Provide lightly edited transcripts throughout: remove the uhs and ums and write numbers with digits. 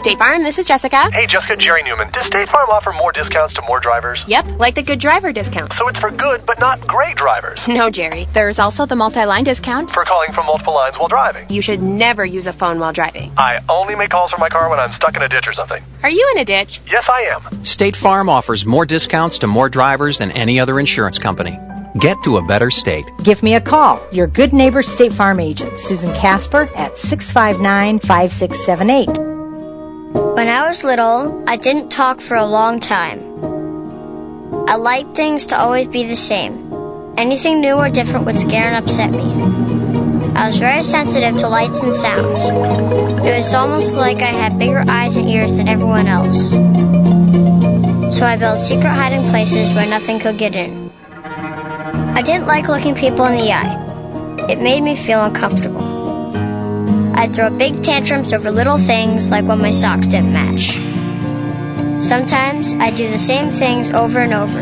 State Farm, this is Jessica. Hey, Jessica, Jerry Newman. Does State Farm offer more discounts to more drivers? Yep, like the good driver discount. So it's for good, but not great drivers. No, Jerry. There's also the multi-line discount. For calling from multiple lines while driving. You should never use a phone while driving. I only make calls from my car when I'm stuck in a ditch or something. Are you in a ditch? Yes, I am. State Farm offers more discounts to more drivers than any other insurance company. Get to a better state. Give me a call. Your good neighbor State Farm agent, Susan Casper, at 659-5678. When I was little, I didn't talk for a long time. I liked things to always be the same. Anything new or different would scare and upset me. I was very sensitive to lights and sounds. It was almost like I had bigger eyes and ears than everyone else. So I built secret hiding places where nothing could get in. I didn't like looking people in the eye. It made me feel uncomfortable. I'd throw big tantrums over little things like when my socks didn't match. Sometimes I'd do the same things over and over.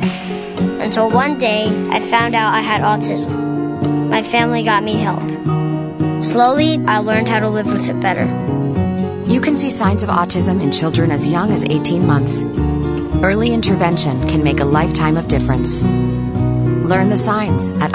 Until one day, I found out I had autism. My family got me help. Slowly, I learned how to live with it better. You can see signs of autism in children as young as 18 months. Early intervention can make a lifetime of difference. Learn the signs at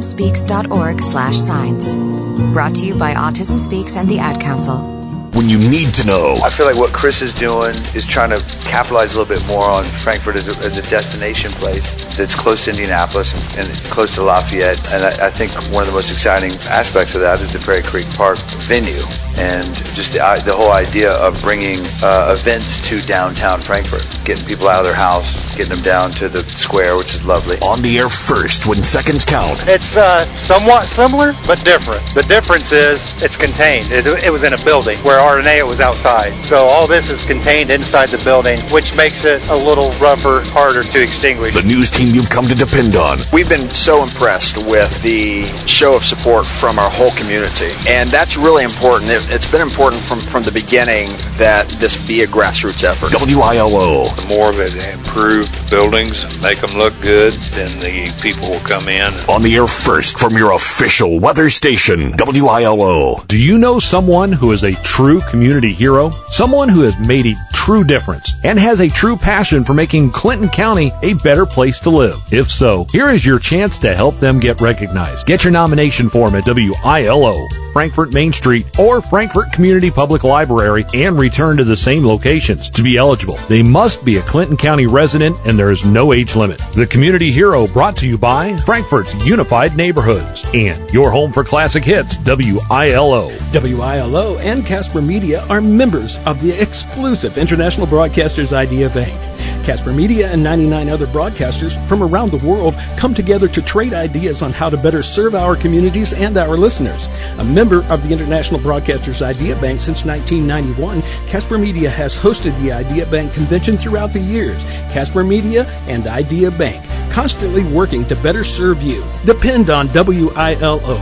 autismspeaks.org/signs. Brought to you by Autism Speaks and the Ad Council. When you need to know. I feel like what Chris is doing is trying to capitalize a little bit more on Frankfort as a destination place that's close to Indianapolis and close to Lafayette. And I think one of the most exciting aspects of that is the Prairie Creek Park venue. And just the whole idea of bringing events to downtown Frankfort, getting people out of their house, getting them down to the square, which is lovely. On the air first when seconds count. It's somewhat similar, but different. The difference is it's contained. It was in a building, where RNA was outside. So all this is contained inside the building, which makes it a little rougher, harder to extinguish. The news team you've come to depend on. We've been so impressed with the show of support from our whole community, and that's really important. It's been important from the beginning that this be a grassroots effort. WILO. The more that improve buildings, make them look good, then the people will come in. On the air first from your official weather station, WILO. Do you know someone who is a true community hero? Someone who has made a true difference and has a true passion for making Clinton County a better place to live? If so, here is your chance to help them get recognized. Get your nomination form at WILO, Frankfort Main Street, or Frankfort Community Public Library and return to the same locations. To be eligible, they must be a Clinton County resident and there is no age limit. The Community Hero brought to you by Frankfort's Unified Neighborhoods and your home for classic hits, WILO. WILO and Casper Media are members of the exclusive International Broadcasters Idea Bank. Casper Media and 99 other broadcasters from around the world come together to trade ideas on how to better serve our communities and our listeners. A member of the International Broadcasters Idea Bank since 1991, Casper Media has hosted the Idea Bank convention throughout the years. Casper Media and Idea Bank, constantly working to better serve you. Depend on WILO.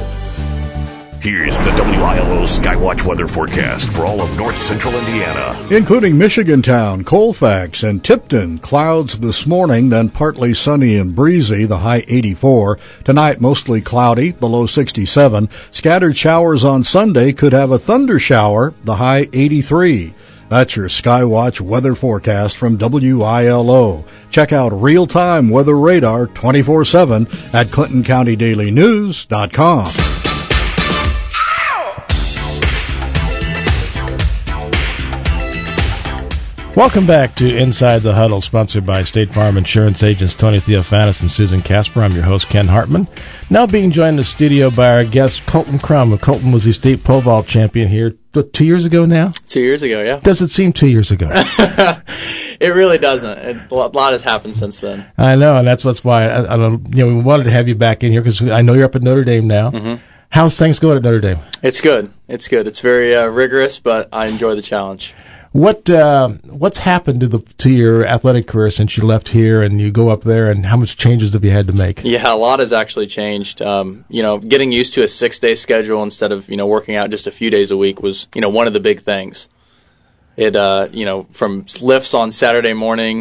Here's the WILO Skywatch weather forecast for all of north central Indiana. Including Michigantown, Colfax, and Tipton. Clouds this morning, then partly sunny and breezy, the high 84. Tonight, mostly cloudy, below 67. Scattered showers on Sunday, could have a thunder shower, the high 83. That's your Skywatch weather forecast from WILO. Check out real-time weather radar 24/7 at ClintonCountyDailyNews.com. Welcome back to Inside the Huddle, sponsored by State Farm Insurance agents Tony Theophanis and Susan Casper. I'm your host, Ken Hartman. Now being joined in the studio by our guest, Colton Crum. Colton was the state pole vault champion here 2 years ago now? 2 years ago, yeah. Does it seem 2 years ago? It really doesn't. A lot has happened since then. I know, and that's why I we wanted to have you back in here because I know you're up at Notre Dame now. Mm-hmm. How's things going at Notre Dame? It's good. It's very rigorous, but I enjoy the challenge. What's happened to your athletic career since you left here and you go up there, and how much changes have you had to make? Yeah, a lot has actually changed. Getting used to a 6-day schedule instead of working out just a few days a week was one of the big things. It from lifts on Saturday morning,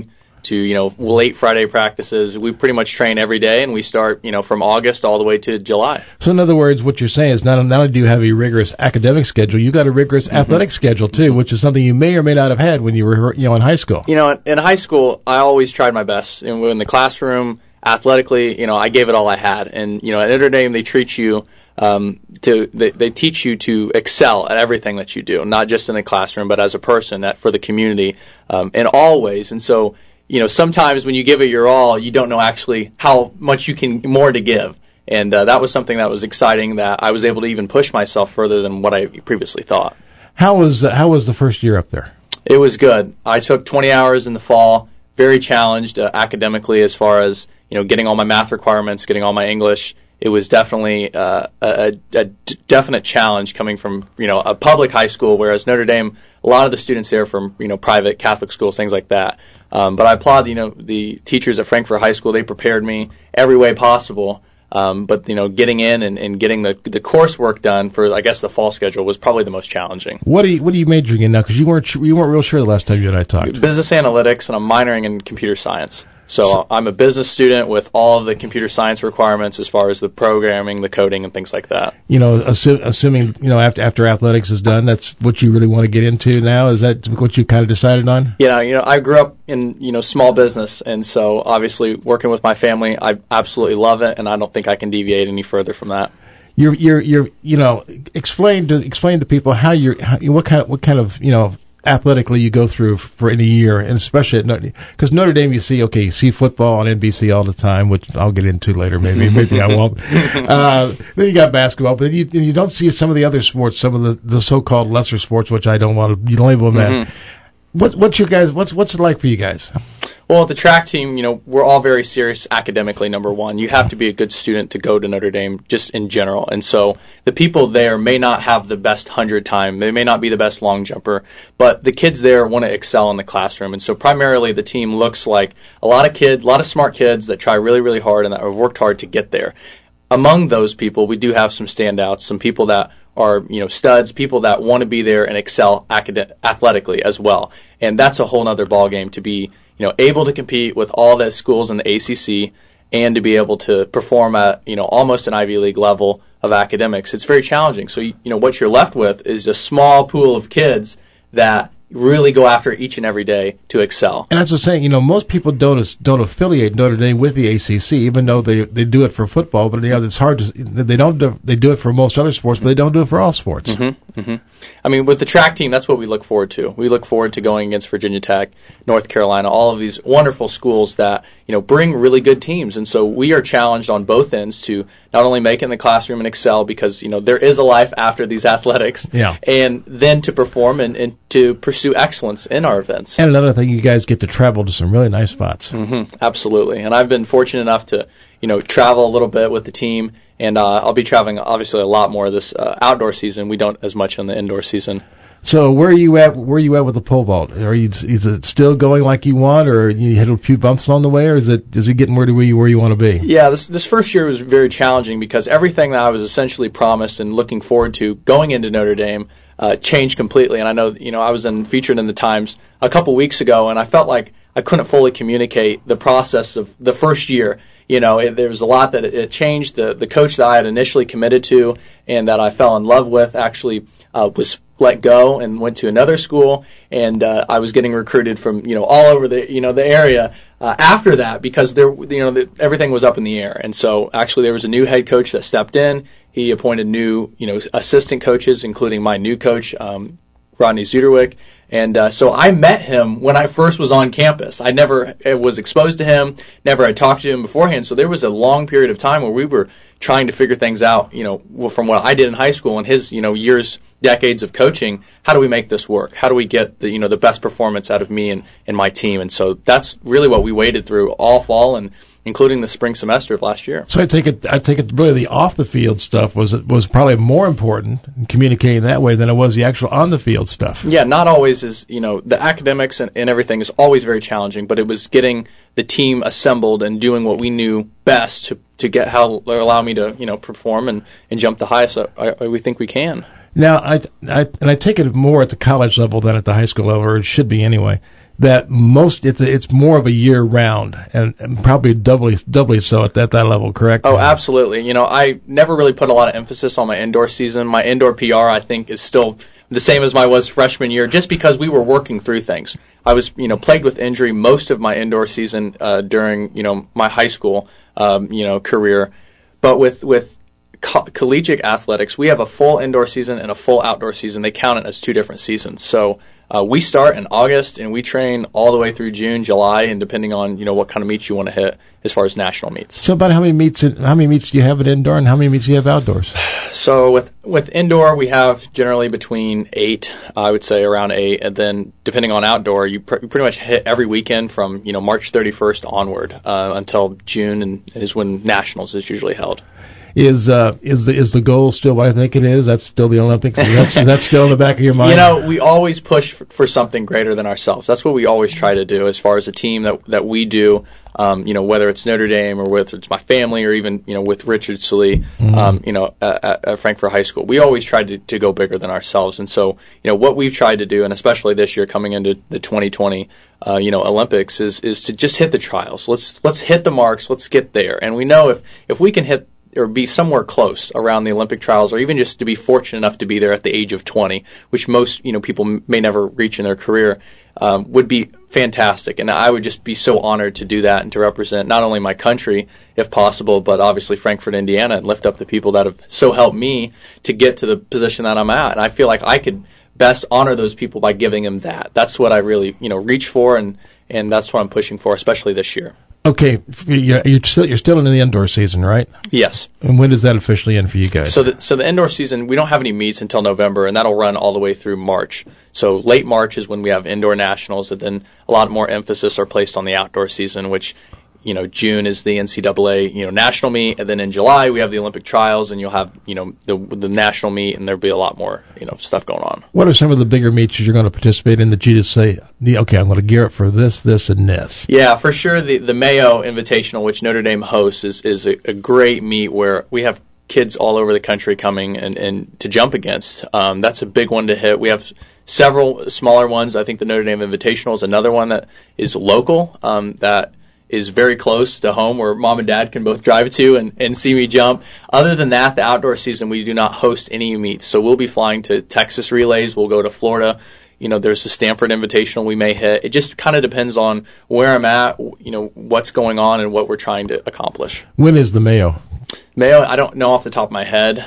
to late Friday practices. We pretty much train every day, and we start from August all the way to July. So in other words, what you're saying is not only do you have a rigorous academic schedule, you got a rigorous athletic schedule too, which is something you may or may not have had when you were in high school. In high school, I always tried my best. In the classroom, athletically, I gave it all I had. And at Notre Dame, they treat you they teach you to excel at everything that you do, not just in the classroom, but as a person, for the community, in all ways. And so, sometimes when you give it your all, you don't know actually how much more to give. And that was something that was exciting, that I was able to even push myself further than what I previously thought. How was the first year up there? It was good. I took 20 hours in the fall, very challenged academically as far as getting all my math requirements, getting all my English. It was definitely a definite challenge coming from a public high school, whereas Notre Dame, a lot of the students there from private Catholic schools, things like that. But I applaud the teachers at Frankfort High School. They prepared me every way possible. But getting in and getting the coursework done for, I guess, the fall schedule was probably the most challenging. What are you majoring in now? Because you weren't real sure the last time you and I talked. Business analytics, and I'm minoring in computer science. So I'm a business student with all of the computer science requirements as far as the programming, the coding, and things like that. Assuming after athletics is done, that's what you really want to get into now. Is that what you kind of decided on? I grew up in small business, and so obviously working with my family, I absolutely love it, and I don't think I can deviate any further from that. Explain to people what kind of athletically you go through for in a year, and especially because Notre Dame, you see football on NBC all the time, which I'll get into later. Maybe I won't. Then you got basketball, but you don't see some of the other sports, some of the so-called lesser sports, which I don't want to label them at. What's it like for you guys? Well, the track team, we're all very serious academically, number one. You have to be a good student to go to Notre Dame, just in general. And so the people there may not have the best 100 time. They may not be the best long jumper. But the kids there want to excel in the classroom. And so primarily the team looks like a lot of smart kids that try really, really hard and that have worked hard to get there. Among those people, we do have some standouts, some people that are studs, people that want to be there and excel athletically as well. And that's a whole other ballgame to be able to compete with all the schools in the ACC and to be able to perform at, almost an Ivy League level of academics. It's very challenging. So, what you're left with is a small pool of kids that really go after each and every day to excel. And that's the saying, most people don't affiliate Notre Dame with the ACC, even though they do it for football. But it's hard to they do it for most other sports, but they don't do it for all sports. Mm-hmm. Mm-hmm. I mean, with the track team, that's what we look forward to. We look forward to going against Virginia Tech, North Carolina, all of these wonderful schools that bring really good teams. And so we are challenged on both ends to not only make it in the classroom and excel, because there is a life after these athletics, and then to perform and to pursue excellence in our events. And another thing, you guys get to travel to some really nice spots. Mm-hmm. Absolutely. And I've been fortunate enough to travel a little bit with the team. And I'll be traveling, obviously, a lot more this outdoor season. We don't as much on the indoor season. So where are you at with the pole vault? Is it still going like you want, or you hit a few bumps on the way, or is it getting where you want to be? Yeah, this first year was very challenging because everything that I was essentially promised and looking forward to going into Notre Dame changed completely. And I know, I was featured in the Times a couple weeks ago, and I felt like I couldn't fully communicate the process of the first year. There was a lot that it changed. The coach that I had initially committed to and that I fell in love with actually was let go and went to another school, and I was getting recruited from all over the area after that because everything was up in the air. And so actually there was a new head coach that stepped in. He appointed new assistant coaches, including my new coach Rodney Zuderwick. And so I met him when I first was on campus. I never was exposed to him, never had talked to him beforehand. So there was a long period of time where we were trying to figure things out, from what I did in high school and his, decades of coaching. How do we make this work? How do we get the best performance out of me and my team? And so that's really what we waded through all fall and including the spring semester of last year. So I take it really the off the field stuff was probably more important in communicating that way than it was the actual on the field stuff. Yeah, not always is, the academics and everything is always very challenging, but it was getting the team assembled and doing what we knew best to get allow me to, perform and jump the highest we think we can. Now, I take it more at the college level than at the high school level, or it should be anyway. that it's more of a year round and probably doubly so at that level, correct? Oh, absolutely. I never really put a lot of emphasis on my indoor season. My indoor PR, I think, is still the same as my was freshman year, just because we were working through things. I was, plagued with injury most of my indoor season during, my high school, career. But with collegiate athletics, we have a full indoor season and a full outdoor season. They count it as two different seasons. So we start in August and we train all the way through June, July, and depending on what kind of meets you want to hit as far as national meets. So about how many meets do you have at indoor and how many meets do you have outdoors? So with indoor, we have generally between 8, I would say around 8, and then depending on outdoor, you pretty much hit every weekend from March 31st onward until June, and is when nationals is usually held. Is the goal still what I think it is? That's still the Olympics? Is that still in the back of your mind? We always push for something greater than ourselves. That's what we always try to do as far as a team that we do. Whether it's Notre Dame or whether it's my family or even with Richard Salee, at Frankfort High School, we always try to go bigger than ourselves. And so what we've tried to do, and especially this year coming into the 2020 Olympics, is to just hit the trials. Let's hit the marks. Let's get there. And we know if we can hit or be somewhere close around the Olympic trials, or even just to be fortunate enough to be there at the age of 20, which most people may never reach in their career, would be fantastic. And I would just be so honored to do that and to represent not only my country, if possible, but obviously Frankfort, Indiana, and lift up the people that have so helped me to get to the position that I'm at. And I feel like I could best honor those people by giving them that. That's what I really reach for, and that's what I'm pushing for, especially this year. Okay, you're still in the indoor season, right? Yes. And when does that officially end for you guys? So the indoor season, we don't have any meets until November, and that'll run all the way through March. So late March is when we have indoor nationals, and then a lot more emphasis are placed on the outdoor season, which June is the NCAA national meet, and then in July we have the Olympic trials, and you'll have the national meet, and there'll be a lot more stuff going on. What are some of the bigger meets you're going to participate in that you just say, okay, I'm going to gear up for this, and this? Yeah, for sure. The Mayo Invitational, which Notre Dame hosts, is a great meet where we have kids all over the country coming and to jump against. That's a big one to hit. We have several smaller ones. I think the Notre Dame Invitational is another one that is local, that is very close to home, where mom and dad can both drive to and see me jump. Other than that, the outdoor season, we do not host any meets. So we'll be flying to Texas relays. We'll go to Florida. There's the Stanford Invitational we may hit. It just kind of depends on where I'm at, what's going on and what we're trying to accomplish. When is the Mayo? Mayo, I don't know off the top of my head.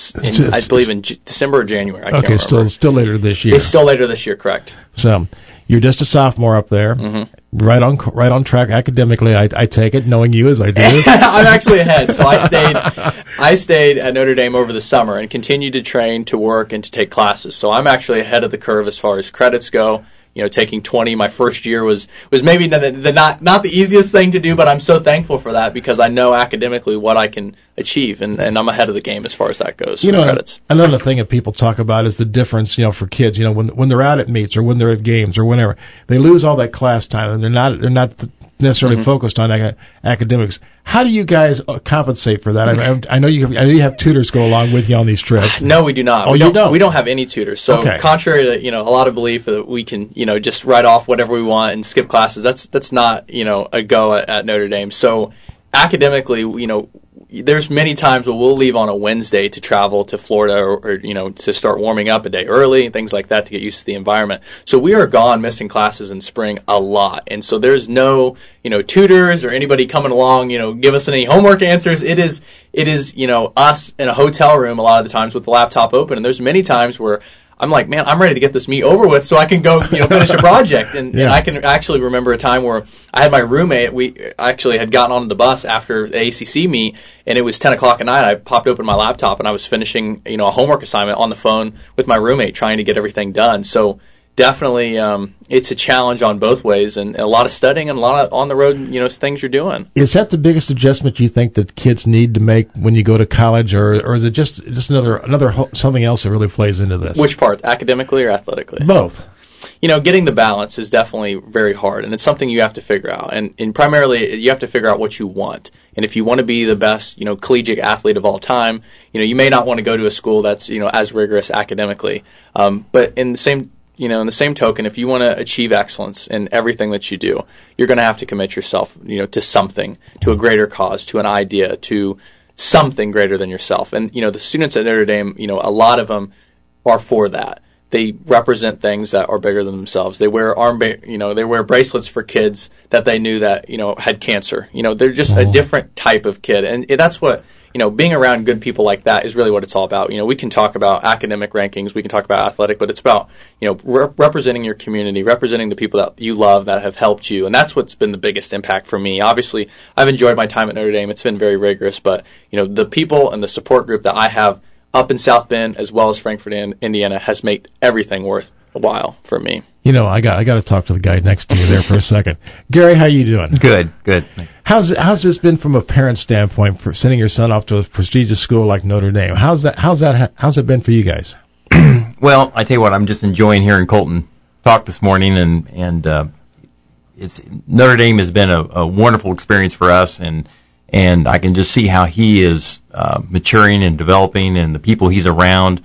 I believe in December or January. I can't remember. Still later this year. It's still later this year, correct. So you're just a sophomore up there. Mm-hmm. Right on track academically. I take it, knowing you as I do. I'm actually ahead. So I stayed at Notre Dame over the summer and continued to train, to work, and to take classes. So I'm actually ahead of the curve as far as credits go. Taking 20 my first year was maybe not the easiest thing to do, but I'm so thankful for that because I know academically what I can achieve, and I'm ahead of the game as far as that goes. Credits. Another thing that people talk about is the difference, for kids. When they're out at meets or when they're at games or whenever, they lose all that class time and they're not necessarily focused on academics. How do you guys compensate for that? I know you have tutors go along with you on these trips. No, we do not. Oh, you don't? We don't have any tutors. So contrary to a lot of belief that we can just write off whatever we want and skip classes, that's not a go at Notre Dame. So academically, there's many times where we'll leave on a Wednesday to travel to Florida or to start warming up a day early and things like that to get used to the environment. So we are gone missing classes in spring a lot. And so there's no, tutors or anybody coming along, give us any homework answers. It is, us in a hotel room a lot of the times with the laptop open. And there's many times where I'm like, man, I'm ready to get this meet over with so I can go, finish a project. And I can actually remember a time where I had my roommate. We actually had gotten on the bus after the ACC meet, and it was 10 o'clock at night. I popped open my laptop, and I was finishing, a homework assignment on the phone with my roommate trying to get everything done. So definitely it's a challenge on both ways, and a lot of studying and a lot of on the road, things you're doing. Is that the biggest adjustment you think that kids need to make when you go to college, or is it just another something else that really plays into this? Which part, academically or athletically? Both. Getting the balance is definitely very hard, and it's something you have to figure out. And primarily, you have to figure out what you want. And if you want to be the best, collegiate athlete of all time, you may not want to go to a school that's, as rigorous academically. But in the same in the same token, if you want to achieve excellence in everything that you do, you're going to have to commit yourself, to something, to a greater cause, to an idea, to something greater than yourself. And, the students at Notre Dame, a lot of them are for that. They represent things that are bigger than themselves. They wear they wear bracelets for kids that they knew that, had cancer. They're just a different type of kid. And that's what, being around good people like that is really what it's all about. We can talk about academic rankings, we can talk about athletic, but it's about, representing your community, representing the people that you love that have helped you. And that's what's been the biggest impact for me. Obviously, I've enjoyed my time at Notre Dame. It's been very rigorous, but, the people and the support group that I have up in South Bend as well as Frankfort, Indiana, has made everything worthwhile for me. I got to talk to the guy next to you there for a second. Gary, how you doing? Good. How's this been from a parent standpoint for sending your son off to a prestigious school like Notre Dame? How's it been for you guys? Well, I tell you what, I'm just enjoying hearing Colton talk this morning, and Notre Dame has been a wonderful experience for us, and I can just see how he is maturing and developing, and the people he's around.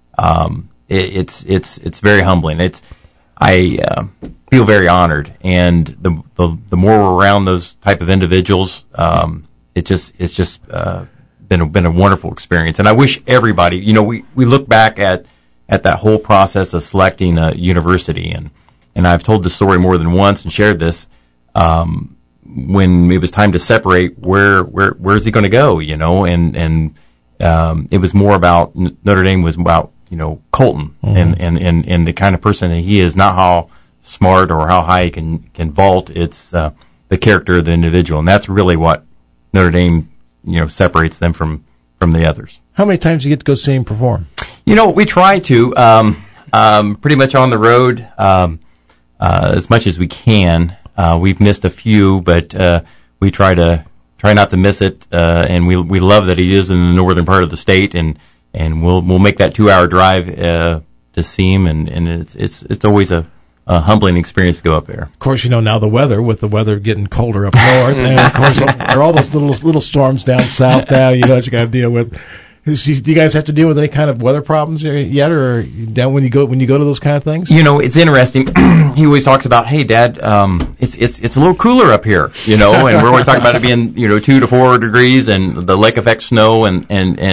It's very humbling. I feel very honored, and the more we're around those type of individuals, it's just been a wonderful experience. And I wish everybody, we look back at that whole process of selecting a university, and I've told this story more than once and shared this. When it was time to separate, where's he going to go? And it was more about Notre Dame was about Colton and the kind of person that he is, not how smart or how high he can vault. It's the character of the individual, and that's really what Notre Dame separates them from the others. How many times do you get to go see him perform? We try to pretty much on the road as much as we can. We've missed a few, but we try not to miss it, and we love that he is in the northern part of the state, and we'll make that 2-hour drive to see him, and it's always a humbling experience to go up there. Of course, now the weather, with the weather getting colder up north, and of course there are all those little storms down south now. That you got to deal with. Do you guys have to deal with any kind of weather problems yet, or down when you go to those kind of things? It's interesting. He always talks about, hey, Dad, it's a little cooler up here, and we're always talking about it being 2 to 4 degrees and the lake effect snow, and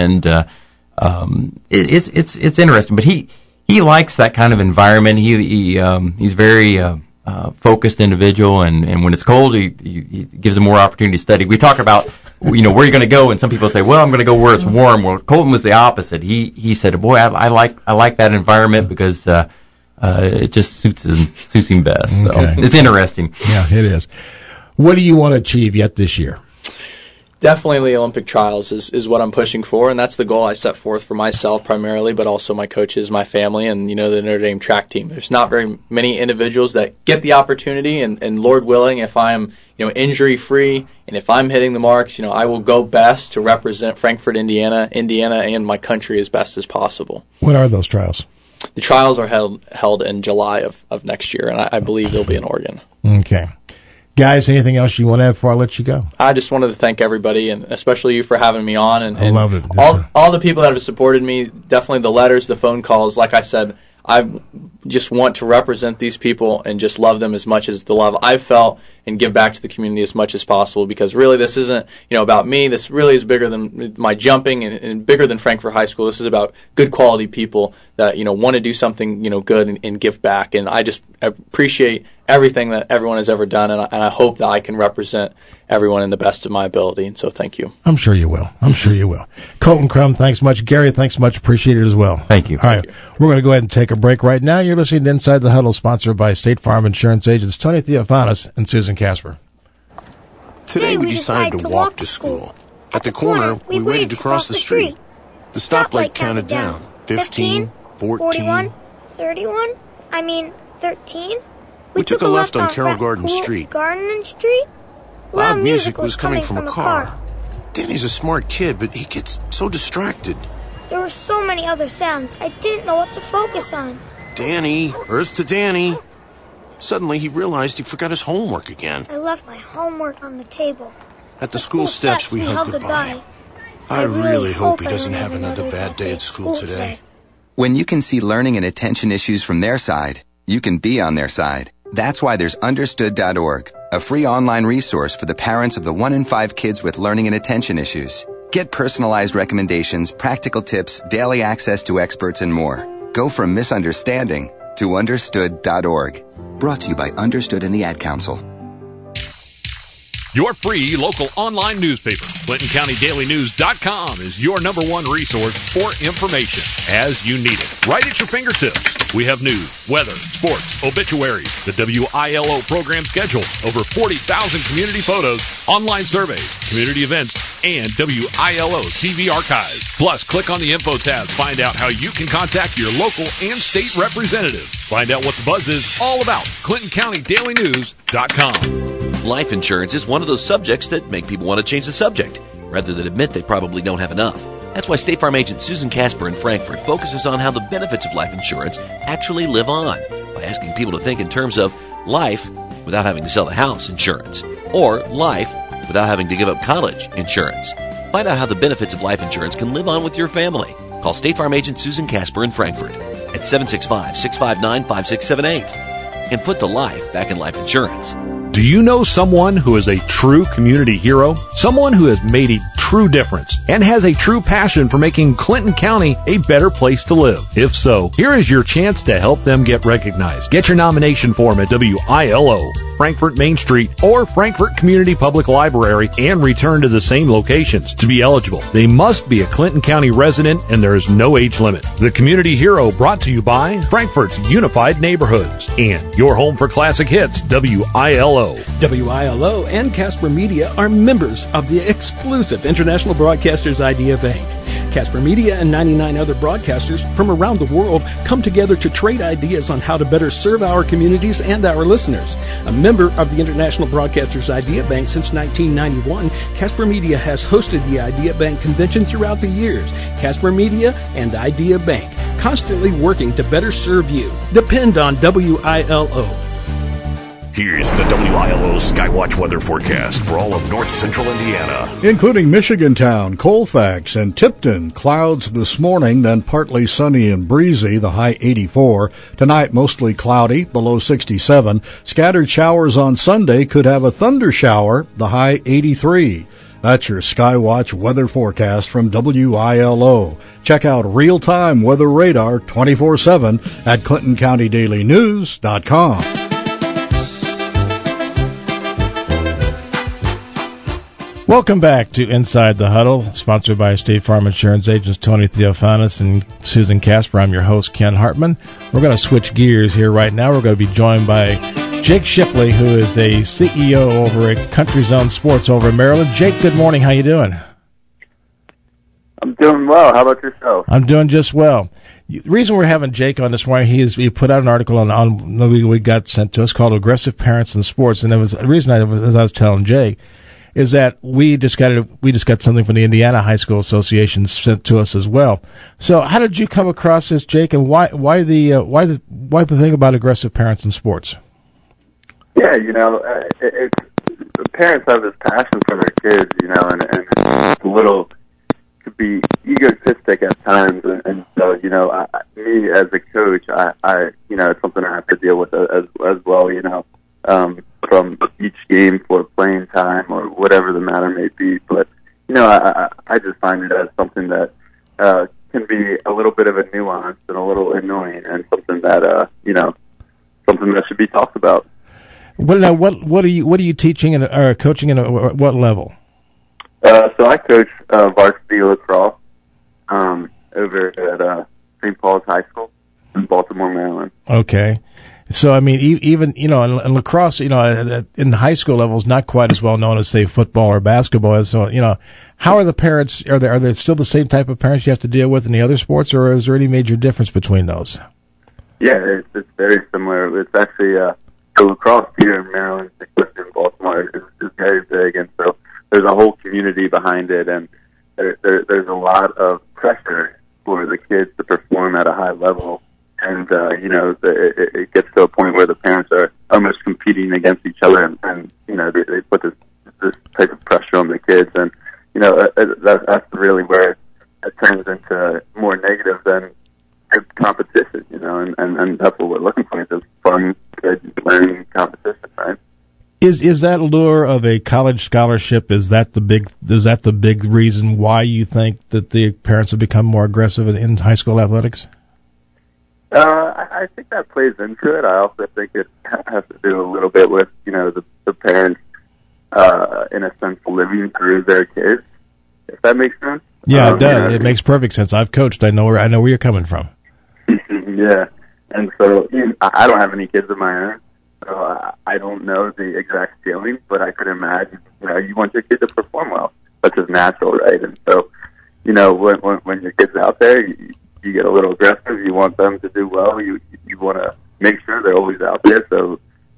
it's interesting. But he likes that kind of environment. He's very focused individual, and when it's cold, he gives him more opportunity to study. We talk about where you're going to go, and some people say, well, I'm going to go where it's warm. Well, Colton was the opposite. He said, boy, I like that environment because it just suits him best. So it's interesting. Yeah, it is. What do you want to achieve yet this year? Definitely the Olympic trials is what I'm pushing for, and that's the goal I set forth for myself primarily, but also my coaches, my family, and the Notre Dame track team. There's not very many individuals that get the opportunity, and Lord willing, if I'm injury free and if I'm hitting the marks, I will go best to represent Frankfort, Indiana, and my country as best as possible. When are those trials? The trials are held in July of next year, and I believe they'll be in Oregon. Okay. Guys, anything else you want to add before I let you go? I just wanted to thank everybody, and especially you for having me on. And I love it. All the people that have supported me, definitely the letters, the phone calls. Like I said, I just want to represent these people and just love them as much as the love I've felt and give back to the community as much as possible, because really this isn't about me. This really is bigger than my jumping and bigger than Frankfort High School. This is about good quality people that want to do something good and give back. And I just appreciate everything that everyone has ever done, and I hope that I can represent everyone in the best of my ability. And so thank you. I'm sure you will. Colton Crum, thanks much. Gary, thanks much. Appreciate it as well. Thank you. All right. We're going to go ahead and take a break right now. You're listening to Inside the Huddle, sponsored by State Farm Insurance agents Tony Theophanis and Susan Casper. Today we decided to walk to school. At the corner, we waited to cross the street. The stoplight counted down. 15, 14, 31, 13. We took a left on Carroll Garden Street. Garden Street? Loud music was coming from a car. Danny's a smart kid, but he gets so distracted. There were so many other sounds, I didn't know what to focus on. Danny, Earth to Danny. Suddenly he realized he forgot his homework again. I left my homework on the table. At the school steps, we hugged goodbye. I really hope he doesn't have another bad day at school today. When you can see learning and attention issues from their side, you can be on their side. That's why there's Understood.org, a free online resource for the parents of the 1 in 5 kids with learning and attention issues. Get personalized recommendations, practical tips, daily access to experts, and more. Go from misunderstanding to Understood.org. Brought to you by Understood and the Ad Council. Your free local online newspaper, ClintonCountyDailyNews.com, is your number one resource for information as you need it. Right at your fingertips. We have news, weather, sports, obituaries, the WILO program schedule, over 40,000 community photos, online surveys, community events, and WILO TV archives. Plus, click on the info tab to find out how you can contact your local and state representative. Find out what the buzz is all about. ClintonCountyDailyNews.com. Life insurance is one of those subjects that make people want to change the subject, rather than admit they probably don't have enough. That's why State Farm agent Susan Casper in Frankfort focuses on how the benefits of life insurance actually live on, by asking people to think in terms of life without having to sell the house insurance, or life without having to give up college insurance. Find out how the benefits of life insurance can live on with your family. Call State Farm agent Susan Casper in Frankfort at 765-659-5678 and put the life back in life insurance. Do you know someone who is a true community hero? Someone who has made a true difference and has a true passion for making Clinton County a better place to live? If so, here is your chance to help them get recognized. Get your nomination form at WILO, Frankfort Main Street, or Frankfort Community Public Library and return to the same locations. To be eligible, they must be a Clinton County resident and there is no age limit. The Community Hero brought to you by Frankfort's Unified Neighborhoods and your home for classic hits, WILO. WILO and Casper Media are members of the exclusive International Broadcasters Idea Bank. Casper Media and 99 other broadcasters from around the world come together to trade ideas on how to better serve our communities and our listeners. A member of the International Broadcasters Idea Bank since 1991, Casper Media has hosted the Idea Bank convention throughout the years. Casper Media and Idea Bank, constantly working to better serve you. Depend on WILO. Here's the WILO Skywatch weather forecast for all of north central Indiana. Including Michigantown, Colfax, and Tipton. Clouds this morning, then partly sunny and breezy, the high 84. Tonight, mostly cloudy, below 67. Scattered showers on Sunday, could have a thunder shower, the high 83. That's your Skywatch weather forecast from WILO. Check out real-time weather radar 24/7 at ClintonCountyDailyNews.com. Welcome back to Inside the Huddle, sponsored by State Farm Insurance agents Tony Theophanis and Susan Casper. I'm your host, Ken Hartman. We're going to switch gears here right now. We're going to be joined by Jake Shipley, who is the CEO over at Country Zone Sports over in Maryland. Jake, good morning. How you doing? I'm doing well. How about yourself? I'm doing just well. The reason we're having Jake on this morning, he put out an article on we got sent to us called "Aggressive Parents in Sports," and there was the reason as I was telling Jake is that we just got something from the Indiana High School Association sent to us as well. So, how did you come across this, Jake, and why the thing about aggressive parents in sports? Yeah, it's the parents have this passion for their kids, and it's a little could be egotistic at times, and so me as a coach, I it's something I have to deal with as well, from each game for playing time or whatever the matter may be. But, I just find it as something that can be a little bit of a nuance and a little annoying and something that, something that should be talked about. What are you teaching or coaching at what level? So I coach varsity lacrosse over at St. Paul's High School in Baltimore, Maryland. Okay. So, I mean, even, in lacrosse, in the high school level is not quite as well known as, say, football or basketball is. So, how are the parents, are they still the same type of parents you have to deal with in the other sports, or is there any major difference between those? Yeah, it's very similar. It's actually, the lacrosse here in Maryland, especially in Baltimore, is very big, and so there's a whole community behind it, and there's a lot of pressure for the kids to perform at a high level. And, it gets to a point where the parents are almost competing against each other, and they put this type of pressure on the kids. And, that's really where it turns into more negative than competition, and that's what we're looking for, as far Is that lure of a college scholarship, is that the big reason why you think that the parents have become more aggressive in high school athletics? I think that plays into it. I also think it has to do a little bit with, the parents, in a sense, living through their kids, if that makes sense. Yeah, it does. It makes perfect sense. I've coached. I know where you're coming from. Yeah. And so I don't have any kids of my own. So I don't know the exact feeling, but I could imagine, you want your kid to perform well. That's just natural, right? And so, when your kid's out there, you get a little aggressive. You want them to do well. You want to make sure they're always out there. So,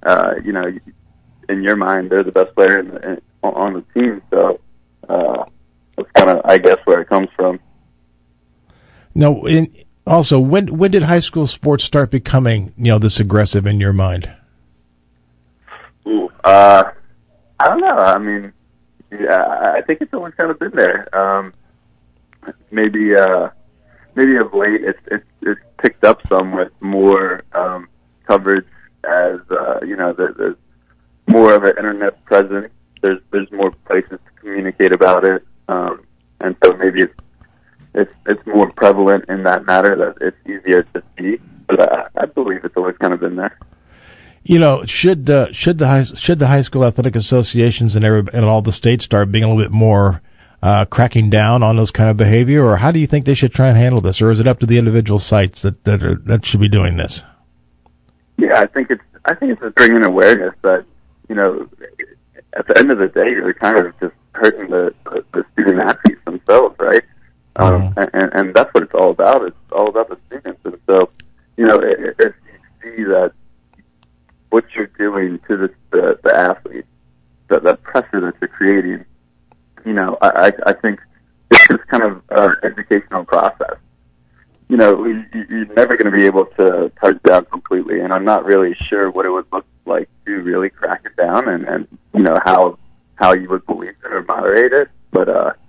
in your mind, they're the best player on the team. So that's kind of, I guess, where it comes from. No, also, when did high school sports start becoming, this aggressive in your mind? Ooh, I don't know. I mean, I think it's always kind of been there. Maybe of late it's picked up some with more coverage as there's more of an internet presence. There's more places to communicate about it, and so maybe it's more prevalent in that matter that it's easier to see. But I believe it's always kind of been there. Should the high school athletic associations and all the states start being a little bit more cracking down on those kind of behavior, or how do you think they should try and handle this, or is it up to the individual sites that should be doing this? Yeah, I think it's just bringing awareness that at the end of the day you're kind of just hurting the student athletes themselves, right? And that's what it's all about. It's all about the students, and so if you see that what you're doing to the athlete, that pressure that you're creating, I think it's just kind of an educational process. You're never going to be able to touch down completely, and I'm not really sure what it would look like to really crack it down and how you would police it or moderate it. But,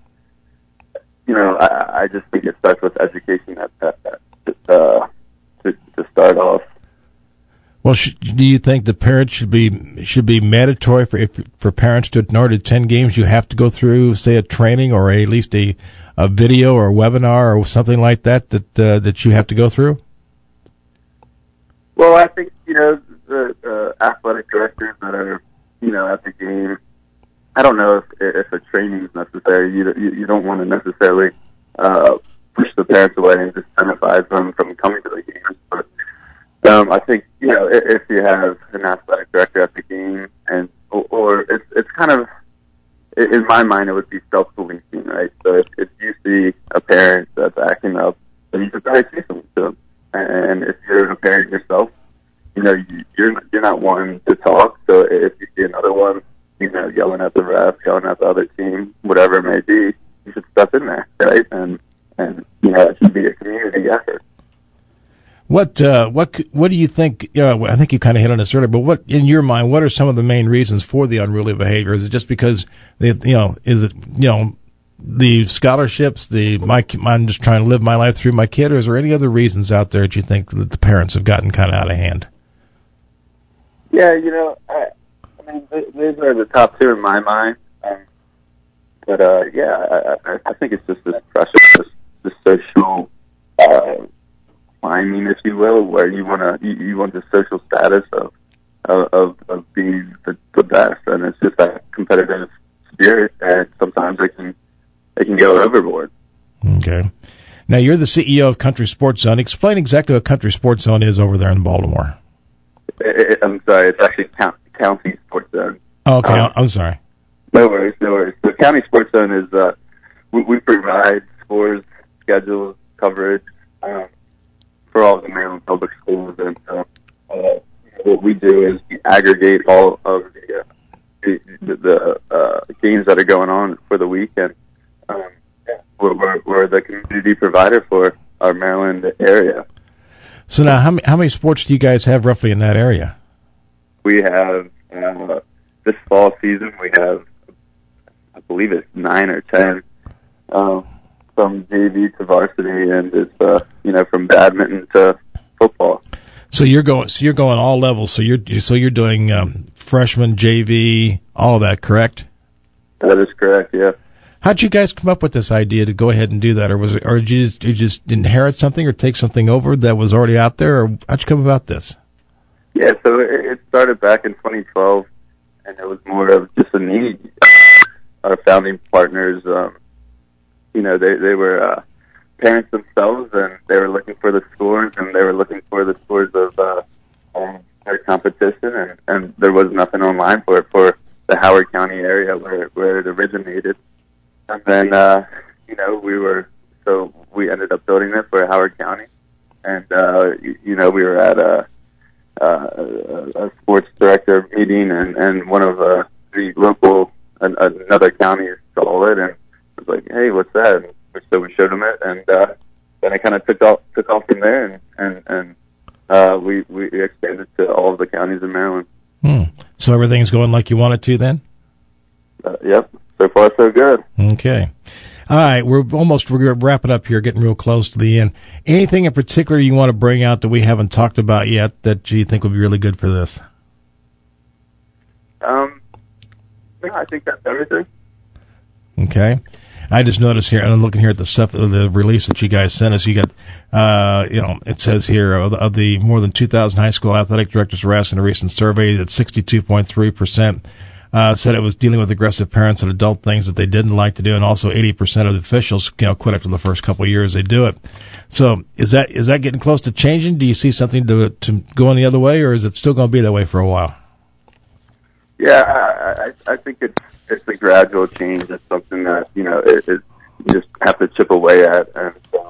I just think it starts with education to start off. Well, do you think the parents should be mandatory for parents in order to attend games? You have to go through, say, a training or at least a video or a webinar or something like that you have to go through? Well, I think the athletic directors that are at the game. I don't know if a training is necessary. You don't want to necessarily push the parents away and disincentivize them from coming to the games, but. I think, if you have an athletic director at the game, or it's kind of, in my mind, it would be self-policing, right? So if you see a parent that's acting up, then you should probably say something to them. And if you're a parent yourself, you're not one to talk. So if you see another one, yelling at the ref, yelling at the other team, whatever it may be, you should step in there, right? And it should be a community effort. What do you think? I think you kind of hit on this earlier, but what, in your mind, what are some of the main reasons for the unruly behavior? Is it just because the scholarships, I'm just trying to live my life through my kid, or is there any other reasons out there that you think that the parents have gotten kind of out of hand? Yeah, I mean, those are the top two in my mind. But I think it's just this pressure, this social climbing, if you will, where you want the social status of being the best, and it's just that competitive spirit, and sometimes it can go overboard. Okay. Now, you're the CEO of Country Sports Zone. Explain exactly what Country Sports Zone is over there in Baltimore. I'm sorry, it's actually County Sports Zone. Okay, I'm sorry. No worries. So County Sports Zone is, we provide sports, schedules, coverage, for all of the Maryland public schools, and what we do is we aggregate all of the games that are going on for the week, and we're the community provider for our Maryland area. So now, how many sports do you guys have roughly in that area? We have this fall season. We have, I believe it's 9 or 10, from JV to varsity, and it's from badminton to football. So you're going all levels. So you're doing freshman, JV, all of that, correct? That is correct, yeah. How'd you guys come up with this idea to go ahead and do that? Or did you just inherit something or take something over that was already out there? Or how'd you come about this? Yeah, so it started back in 2012, and it was more of just a need. Our founding partners, they were parents themselves, and they were looking for the scores, and they were looking for the scores of their competition, and there was nothing online for it for the Howard County area where it originated. And then, we ended up building it for Howard County, and we were at a sports director meeting, and one of the local another county saw it and was like, "Hey, what's that?" And so we showed them it, and then it kind of took off from there, and we expanded to all of the counties in Maryland. So everything's going like you want it to then? Yep. So far, so good. Okay. All right, we're wrapping up here, getting real close to the end. Anything in particular you want to bring out that we haven't talked about yet that you think would be really good for this? I think that's everything. Okay. I just noticed here, and I'm looking here at the stuff, the release that you guys sent us. You got, it says here, of the more than 2,000 high school athletic directors were asked in a recent survey that 62.3% said it was dealing with aggressive parents and adult things that they didn't like to do, and also 80% of the officials, quit after the first couple of years they do it. So is that getting close to changing? Do you see something to going the other way, or is it still going to be that way for a while? Yeah, I think it's a gradual change. It's something that you just have to chip away at, and so,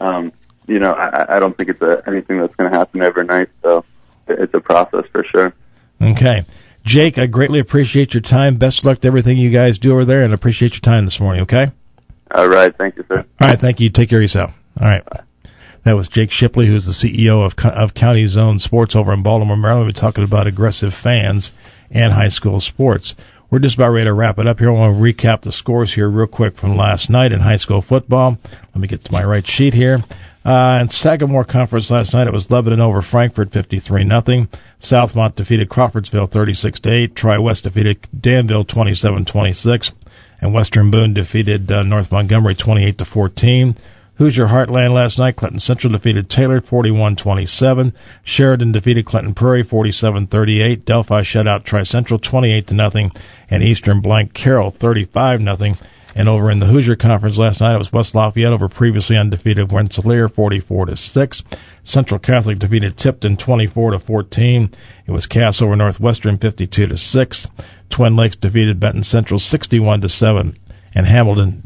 I don't think it's anything that's going to happen overnight. So it's a process for sure. Okay. Jake, I greatly appreciate your time. Best of luck to everything you guys do over there, and appreciate your time this morning, okay? All right. Thank you, sir. All right. Thank you. Take care of yourself. All right. Bye. That was Jake Shipley, who's the CEO of County Zone Sports over in Baltimore, Maryland. We're talking about aggressive fans and high school sports. We're just about ready to wrap it up here. I want to recap the scores here real quick from last night in high school football. Let me get to my right sheet here. In Sagamore Conference last night, it was Lebanon over Frankfort, 53-0. Southmont defeated Crawfordsville 36-8. Tri-West defeated Danville 27-26. And Western Boone defeated North Montgomery 28-14. Hoosier Heartland last night, Clinton Central defeated Taylor 41-27. Sheridan defeated Clinton Prairie 47-38. Delphi shut out Tri-Central 28-0. And Eastern blanked Carroll 35-0. And over in the Hoosier Conference last night, it was West Lafayette over previously undefeated Rensselaer 44-6. Central Catholic defeated Tipton 24-14. It was Cass over Northwestern 52-6. Twin Lakes defeated Benton Central 61-7. And Hamilton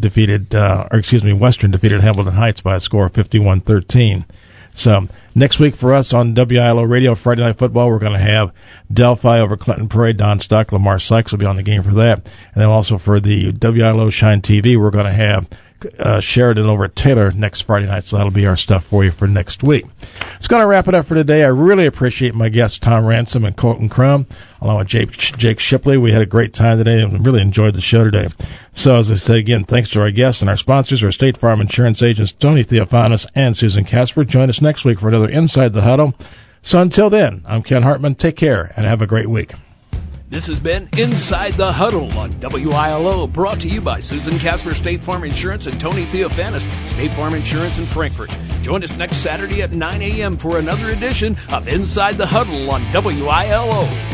Western defeated Hamilton Heights by a score of 51-13. So next week for us on WILO Radio, Friday Night Football, we're going to have Delphi over Clinton Prairie. Don Stock, Lamar Sykes will be on the game for that. And then also for the WILO Shine TV, we're going to have Sheridan over at Taylor next Friday night. So that'll be our stuff for you for next week. It's going to wrap it up for today. I really appreciate my guests, Tom Ransom and Colton Crum, along with Jake Shipley. We had a great time today and really enjoyed the show today. So as I said again, thanks to our guests and our sponsors, our State Farm insurance agents, Tony Theophanis and Susan Casper. Join us next week for another Inside the Huddle. So until then, I'm Ken Hartman. Take care and have a great week. This has been Inside the Huddle on WILO, brought to you by Susan Casper State Farm Insurance and Tony Theophanis, State Farm Insurance in Frankfort. Join us next Saturday at 9 a.m. for another edition of Inside the Huddle on WILO.